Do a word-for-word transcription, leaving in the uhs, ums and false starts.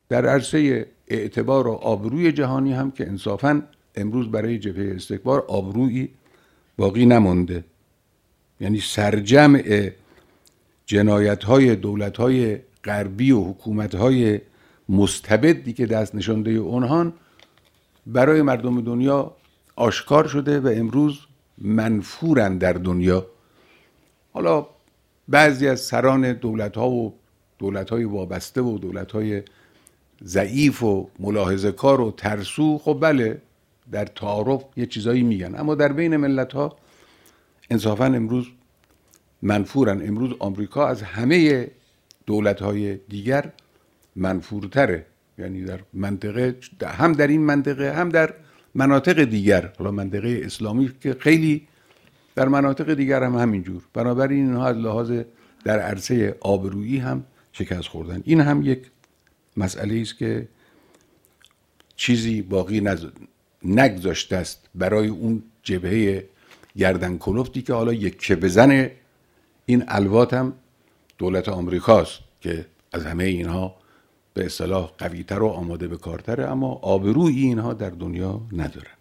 در عرصه اعتبار و آبروی جهانی هم که انصافاً امروز برای جبهه استکبار آبرویی باقی نمونده. یعنی سرجمع جنایت‌های دولت‌های غربی و حکومت‌های مستبدی که دست نشانده اونهان برای مردم دنیا آشکار شده و امروز منفورن در دنیا. حالا بعضی از سران دولت‌ها و دولت‌های وابسته و دولت‌های ضعیف و ملاحظه‌کار و ترسو، خب بله در تعارف یه چیزایی میگن، اما در بین ملت‌ها انصافاً امروز منفورن. امروز آمریکا از همه دولت‌های دیگر منفورتره. یعنی در منطقه، هم در این منطقه هم در مناطق دیگر، حالا منطقه اسلامی که خیلی در مناطق دیگر هم همینجور. بنابراین اینها از لحاظ در عرصه آبرویی هم شکست خوردن. این هم یک مسئله است که چیزی باقی نگذاشته است برای اون جبهه گردن کلفتی که حالا یک بزن این الوات هم دولت آمریکاست که از همه اینها به اصطلاح قوی‌تر و آماده به کارتره، اما آبروی اینها در دنیا نداره.